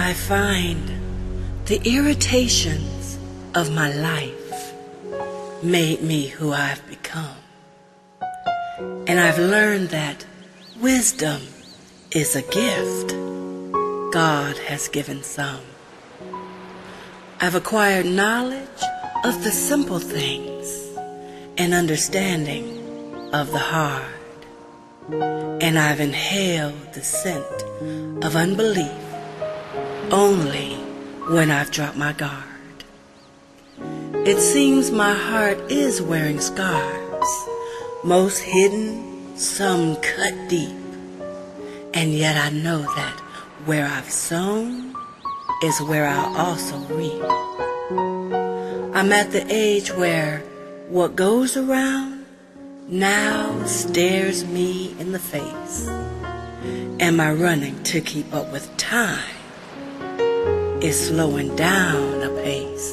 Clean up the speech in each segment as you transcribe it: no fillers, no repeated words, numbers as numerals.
I find the irritations of my life made me who I've become. And I've learned that wisdom is a gift God has given some. I've acquired knowledge of the simple things and understanding of the hard. And I've inhaled the scent of unbelief only when I've dropped my guard. It seems my heart is wearing scars, most hidden, some cut deep. And yet I know that where I've sown is where I'll also reap. I'm at the age where what goes around now stares me in the face. Am I running to keep up with time? Is slowing down a pace.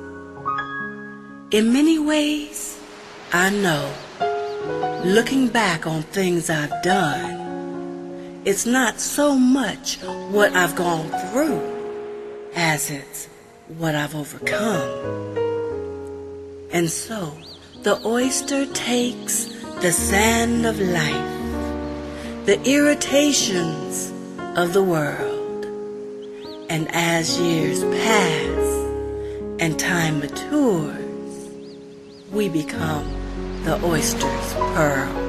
In many ways, I know, looking back on things I've done, it's not so much what I've gone through as it's what I've overcome. And so, the oyster takes the sand of life, the irritations of the world, and as years pass and time matures, we become the oyster's pearl.